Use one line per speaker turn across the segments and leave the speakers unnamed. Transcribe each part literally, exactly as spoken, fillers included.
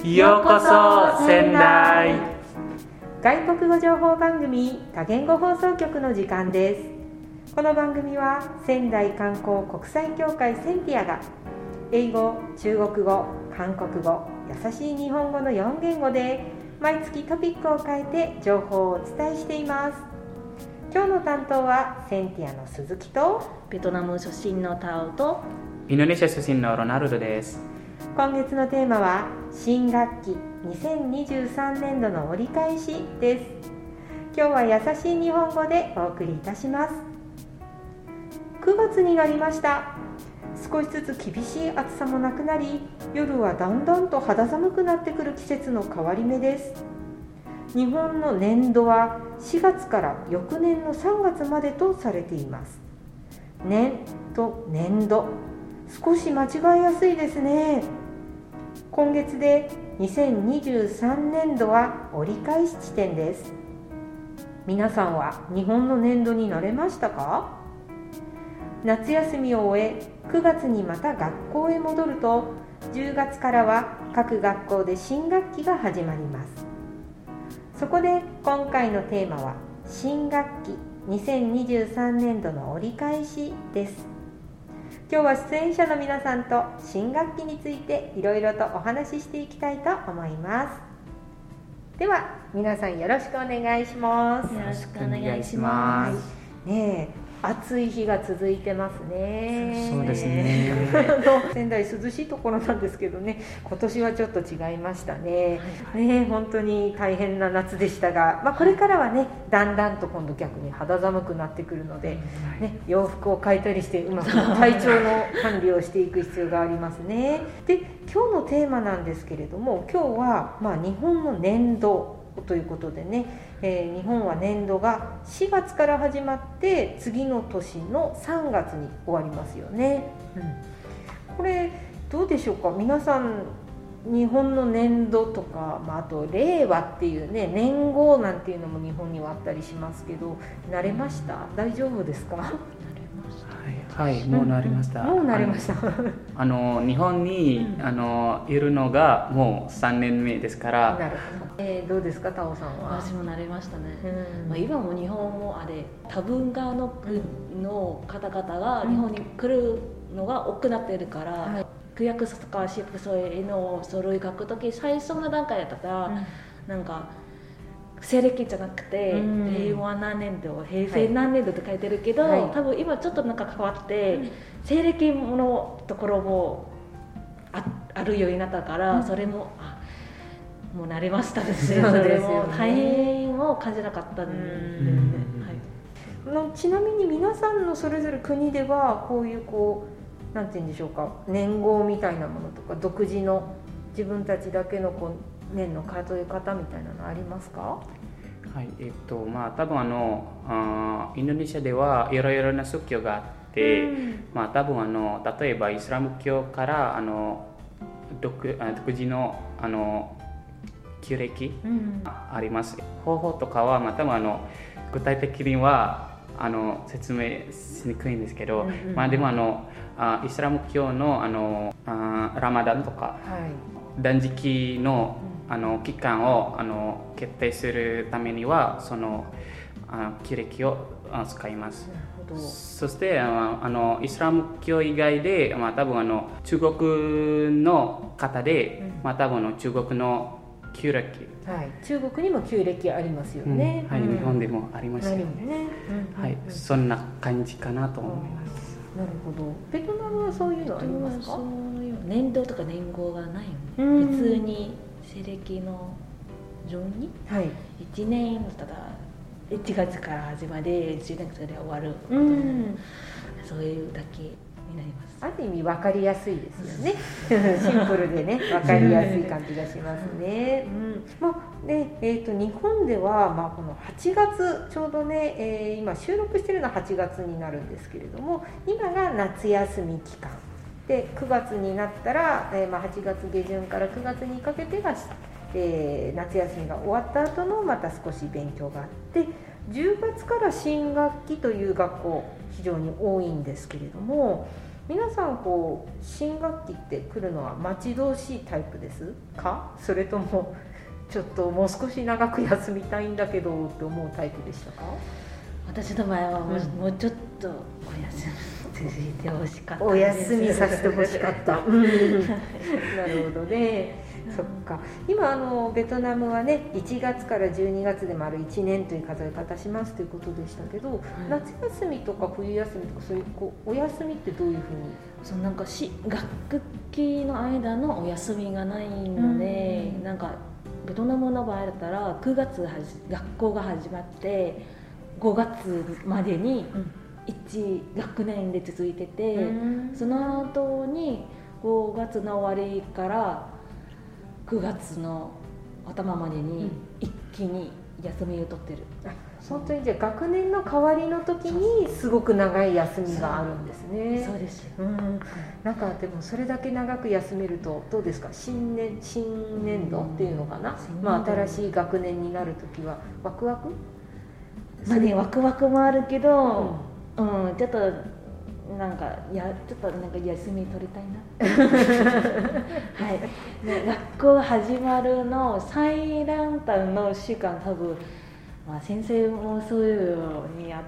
ようこそ仙台。
外国語情報番組多言語放送局の時間です。この番組は仙台観光国際協会センティアが英語、中国語、韓国語、優しい日本語のよん言語で毎月トピックを変えて情報をお伝えしています。今日の担当はセンティアの鈴木と
ベトナム出身のタオと
インドネシア出身のロナルドです。
今月のテーマは新学期にせんにじゅうさんねんどの折り返しです。今日は優しい日本語でお送りいたします。くがつになりました。少しずつ厳しい暑さもなくなり、夜はだんだんと肌寒くなってくる季節の変わり目です。日本の年度はしがつから翌年のさんがつまでとされています。年と年度、少し間違いやすいですね。今月でにせんにじゅうさんねんどは折り返し地点です。皆さんは日本の年度に慣れましたか？夏休みを終え、くがつにまた学校へ戻ると、じゅうがつからは各学校で新学期が始まります。そこで今回のテーマは新学期にせんにじゅうさんねんどの折り返しです。今日は出演者の皆さんと新学期についていろいろとお話ししていきたいと思います。では皆さんよろしくお願いします。
よろしくお願いします。
ねえ、暑い日が続いてますね。
そうですね。
仙台涼しいところなんですけどね、今年はちょっと違いましたね。ね、本当に大変な夏でしたが、まあ、これからはね、だんだんと今度逆に肌寒くなってくるので、ね、洋服を変えたりしてうまく体調の管理をしていく必要がありますね。で、今日のテーマなんですけれども、今日はまあ日本の年度ということでね、えー、日本は年度がしがつから始まって次の年のさんがつに終わりますよね、うん、これどうでしょうか。皆さん日本の年度とか、まあ、あと令和っていうね、年号なんていうのも日本にはあったりしますけど、慣れました？大丈夫ですか？
はい、もう慣れました。
もう慣れました。
あの日本に、うん、あのいるのがもうさんねんめですから。
なるほど。えー、どうですか、タオさんは？
私も慣れましたね、
うん、
まあ、今も日本もあれ多文化の国の方々が日本に来るのが多くなっているから、うん、はい、区役所とか市役所への書類書くとき最初の段階だったら、うん、なんか西暦じゃなくて、うん、令和何年度、平成何年度って書いてるけど、はい、多分今ちょっとなんか変わって、うん、西暦のところも あ, あるようになったから、うん、それもあもう慣れましたですね。それも大変を感じなかったんで、
うん、はい、ちなみに皆さんのそれぞれ国ではこういうこうなんて言うんでしょうか、年号みたいなものとか独自の自分たちだけのこう年の数え方みたいなのありますか？
はい、えっとまあ多分あのあインドネシアではいろいろな宗教があって、うん、まあ多分あの例えばイスラム教からあの 独, 独自のあの旧暦、うん、あります。方法とかはまあ多分あの具体的にはあの説明しにくいんですけど、うんうん、まあでもあのあイスラム教のあのあラマダンとか、はい、断食のあの期間をあの決定するためにはそのあ旧暦を使います。そしてあのイスラム教以外で、まあ、多分あの中国の方で、うん、まあ、多分あの中国の旧暦、
はい、中国にも旧暦ありますよね、
うん、はい、うん、日本でもありますよね、
ね、うん、
はい、うん、そんな感じかなと思います。
なるほど。ベトナムはそういうのありますか？
そういう年度とか年号がない、うん、普通に西暦の順に、はい、いちねんただいちがつから始まりじゅうねんで終わる、うん、そういうだけになります。
ある意味分かりやすいですよねシンプルでね、分かりやすい感じがしますね、うん、まあねえー、と日本では、まあ、このはちがつちょうどね、えー、今収録しているのははちがつになるんですけれども、今が夏休み期間でくがつになったら、えーまあ、はちがつげじゅんからくがつにかけてが、えー、夏休みが終わった後のまた少し勉強があって、じゅうがつから新学期という学校非常に多いんですけれども、 皆さんこう新学期って来るのは待ち遠しいタイプですか、それともちょっともう少し長く休みたいんだけどって思うタイプでしたか？
私の場合はもう、うん、もうちょっとお休み続いてほしかったです。
お休みさせてほしかったなるほどね。そっか。今あのベトナムはねいちがつからじゅうにがつで丸いちねんという数え方しますということでしたけど、はい、夏休みとか冬休みとかそういうこうお休みってどういうふうに？
そうなんかし学期の間のお休みがないので、うん、なんかベトナムの場合だったらくがつはじ学校が始まってごがつまでにいち学年で続いてて、うん、その後にごがつの終わりからくがつの頭までに一気に休みを取ってる、
うん、本当にじゃあ学年の変わりの時にすごく長い休みがあるんですね。
そうです、
うん、なんかでもそれだけ長く休めるとどうですか、新年新年度っていうのかな、うん、まあ、新しい学年になる時はワクワク、
まあね、ワクワクもあるけど、うんうん、ちょっとなんかやちょっとなんか休み取りたいなはい、ね、学校始まるの最乱端の週間多分、まあ、先生もそういうようにあって、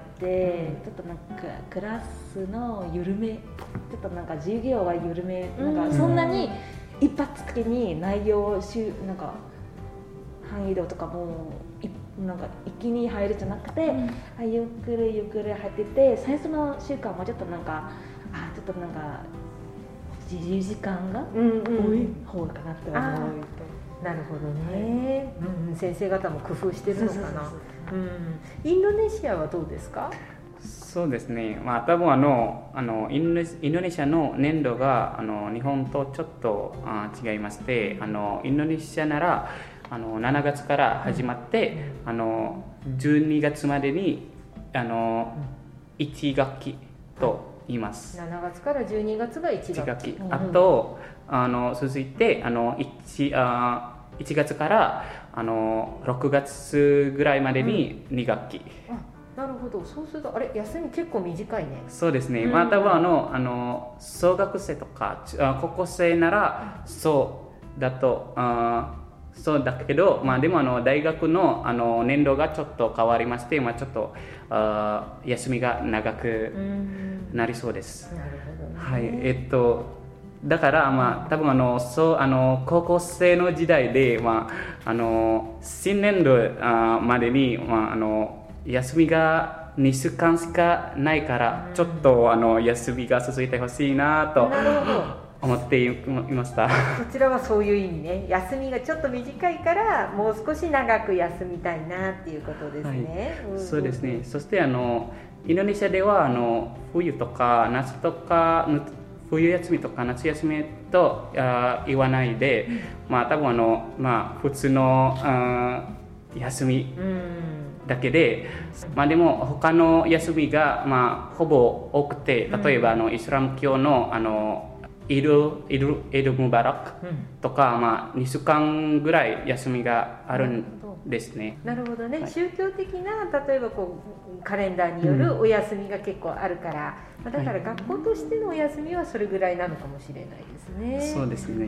うん、ちょっとなんかクラスの緩め、ちょっとなんか授業は緩め、なんかそんなに一発的に内容をしなんか範囲度とかもなんか一気に入るじゃなくて、うん、あゆっくりゆっくり入ってて、最初の週間もちょっとなんかあちょっとなんか自由時間が多い方かなって思う、うんうん、
なるほどね、はい、うん、先生方も工夫してるのかな。インドネシアはどうですか？
そうですね、まあ、多分あのあのインドインドネシアの年度があの日本とちょっとあ違いまして、あのインドネシアならあのしちがつから始まって、うん、あのじゅうにがつまでにあのいち学期と言います。
しちがつからじゅうにがつがいち学期、
あとあの続いてあの 1, あいちがつからあのろくがつぐらいまでにに学期、
うん、あ、なるほど。そうするとあれ休み結構短いね。
そうですね、うん、またはあのあの小学生とか高校生ならそうだとあそうだけど、まあ、でもあの大学 の, あの年度がちょっと変わりまして、まあ、ちょっとあ休みが長くなりそうです。
なるほどね。
はい、えっとだから、まあ、多分あのそうあの高校生の時代で、まあ、あの新年度あまでに、まあ、あの休みがにしゅうかんしかないから、ちょっとあの休みが続いてほしいなと思っていました。こ
ちらはそういう意味ね。休みがちょっと短いからもう少し長く休みたいなっていうことですね。
はい、そうですね。そしてあのインドネシアではあの冬とか夏とか冬休みとか夏休みとあ言わないで、まあ多分あのまあ普通のあ休みだけで、まあでも他の休みがまあほぼ多くて、例えばあのイスラム教のあのイルイルイルムバラクとか、まあにしゅうかんぐらい休みがあるんですね。
なるほどね。はい、宗教的な例えばこうカレンダーによるお休みが結構あるから、うん、だから学校としてのお休みはそれぐらいなのかもしれないですね。
そうですね。
うん、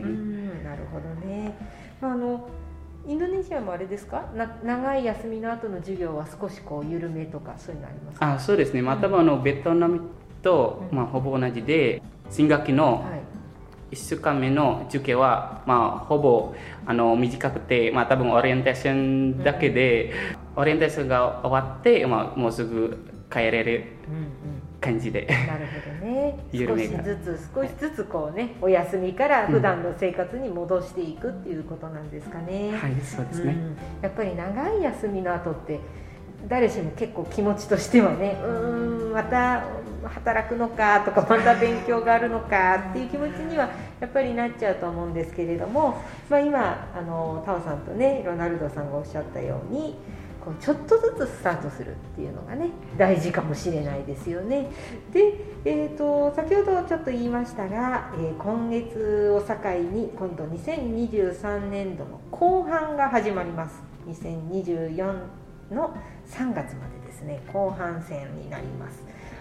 なるほどね。まあ、あのインドネシアもあれですか、な長い休みの後の授業は少しこう緩めとかそういうのありますか？
あ、そうですね。まあ、多分あのベトナムと、まあ、ほぼ同じで、新学期のいっしゅうかんめの授業は、まあ、ほぼあの短くて、まあ、多分オリエンテーションだけで、うん、オリエンテーションが終わって、まあ、もうすぐ帰れる感じで、
うんうん、なるほどね。少しずつ少しずつこうね、お休みから普段の生活に戻していくっていうことなんですかね。
うん、はい、そうですね。うん、
やっぱり長い休みの後って誰しも結構気持ちとしてはね、うーんまた働くのかとかまた勉強があるのかっていう気持ちにはやっぱりなっちゃうと思うんですけれども、まあ、今あのタオさんとねロナルドさんがおっしゃったようにこうちょっとずつスタートするっていうのがね大事かもしれないですよね。で、えー、と先ほどちょっと言いましたが、えー、今月を境に今度にせんにじゅうさんねんどの後半が始まります。にせんにじゅうよんのさんがつまでですね後半戦になります。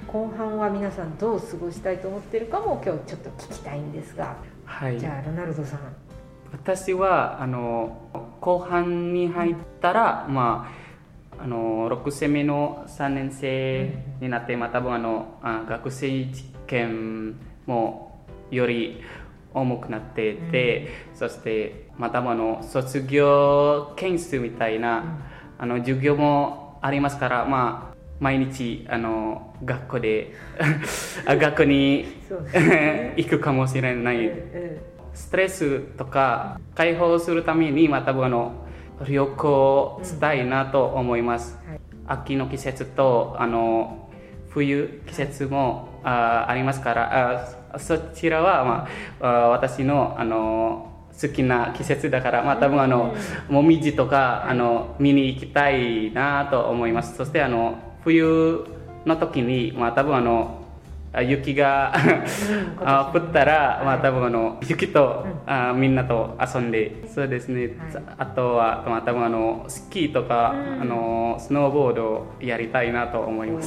後半は皆さんどう過ごしたいと思っているかも今日ちょっと聞きたいんですが、
はい、
じゃあロナルドさん。
私はあの後半に入ったら、まあ、あのろくセミのさんねん生になって、まあ、多分あのあ学生実験もより重くなっていて、うん、そして、まあ、多分あの卒業研修みたいな、うん、あの授業もありますから、まあ、毎日あの学校で学校に行くかもしれない。ストレスとか解放するために、まあ、多分あの旅行したいなと思います、うんはい、秋の季節とあの冬季節も あ, ありますからあそちらは、まあ、あ私の、あの好きな季節だから、まあ、多分あの、うん、もみじとかあの見に行きたいなと思います。そしてあの冬の時に、まあ、多分あの雪がうん、降ったら、まあ、多分あの雪と、うん、あみんなと遊んで、そうですね、はい、あとは、まあ、多分あのスキーとか、うん、あのスノーボードをやりたいなと思います。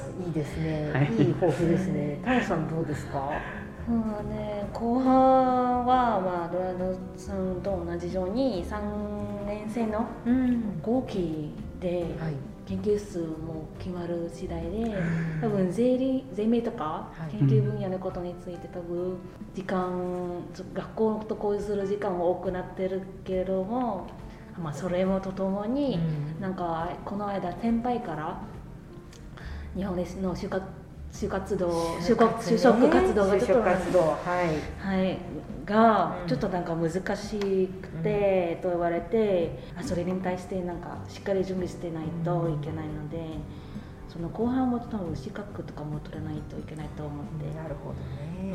いいですね、はい、いい抱負ですね。タオさんどうですか？
そうね、後半は、まあ、ロナルドさんと同じようにさんねん生の後期で、うんはい研究数も決まる次第で、多分税理税明とか研究分野のことについて多分時間学校と交流する時間も多くなってるけれども、まあ、それもとともに、うん、なんかこの間先輩から日本の就活就活動就職、就職活動がちょっと活動、はいはい、がちょっとなんか難しくて、うん、と言われて、それに対してなんかしっかり準備してないといけないので、うん、その後半も多分資格とかも取らないといけないと思って、
うん、なるほどね、
うん、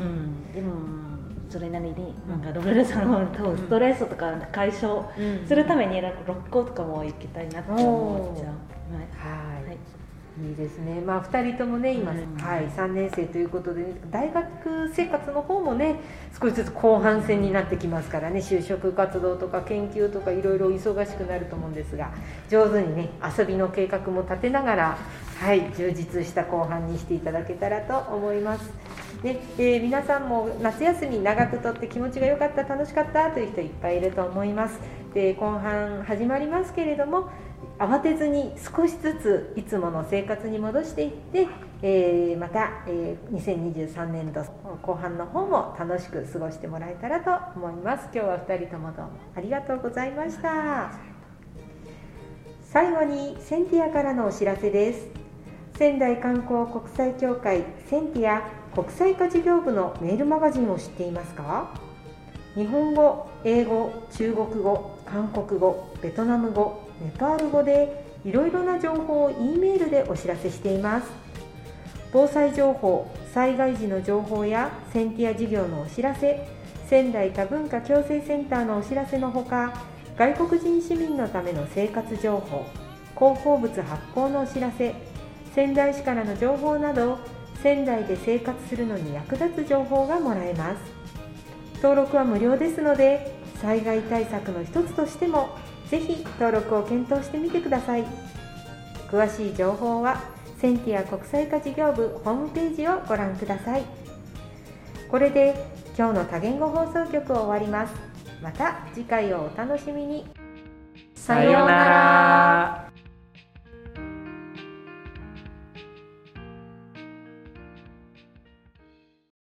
でもそれなりになんかロベルさんのストレスとか解消するために六甲とかも行きたいなって思っちゃう、
はい、はいいいですね。まあふたりともね今、うん、はい、さんねん生ということで、ね、大学生活の方もね少しずつ後半戦になってきますからね、就職活動とか研究とかいろいろ忙しくなると思うんですが、上手にね遊びの計画も立てながら、はい、充実した後半にしていただけたらと思います。で、えー、皆さんも夏休み長くとって気持ちが良かった、楽しかったという人いっぱいいると思います。で、後半始まりますけれども、慌てずに少しずついつもの生活に戻していって、えー、また、えー、にせんにじゅうさんねん度後半の方も楽しく過ごしてもらえたらと思います。今日はふたりともどうもありがとうございました。最後にセンティアからのお知らせです。仙台観光国際協会センティア国際化事業部のメールマガジンを知っていますか？日本語、英語、中国語、韓国語、ベトナム語、ネパール語でいろいろな情報を E メールでお知らせしています。防災情報、災害時の情報やセンティア事業のお知らせ、仙台多文化共生センターのお知らせのほか、外国人市民のための生活情報、広報物発行のお知らせ、仙台市からの情報など、仙台で生活するのに役立つ情報がもらえます。登録は無料ですので、災害対策の一つとしてもぜひ登録を検討してみてください。詳しい情報はセンティア国際化事業部ホームページをご覧ください。これで今日の多言語放送局を終わります。また次回をお楽しみに。
さようなら。